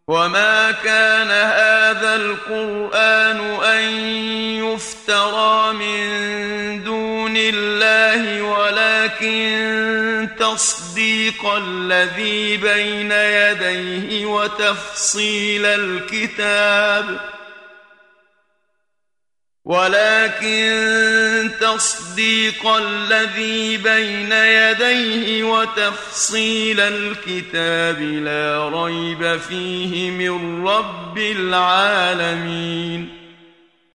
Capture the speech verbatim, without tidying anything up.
وما كان هذا القرآن أن يفترى من دون الله ولكن تصديق الذي بين يديه وتفصيل الكتاب ولكن تصديق الذي بين يديه وتفصيل الكتاب لا ريب فيه من رب العالمين